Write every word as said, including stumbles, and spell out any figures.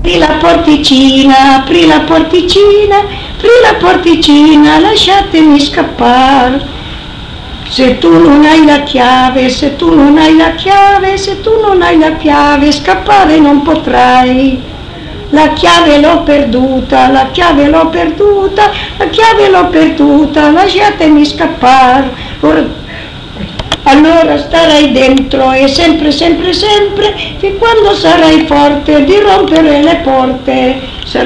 Apri la porticina, apri la porticina, apri la porticina, lasciatemi scappare. Se tu non hai la chiave, se tu non hai la chiave, se tu non hai la chiave, scappare non potrai. La chiave l'ho perduta, la chiave l'ho perduta, la chiave l'ho perduta, lasciatemi scappare. Ora, allora starai dentro e sempre, sempre, sempre, fin quando sarai forte di rompere le porte.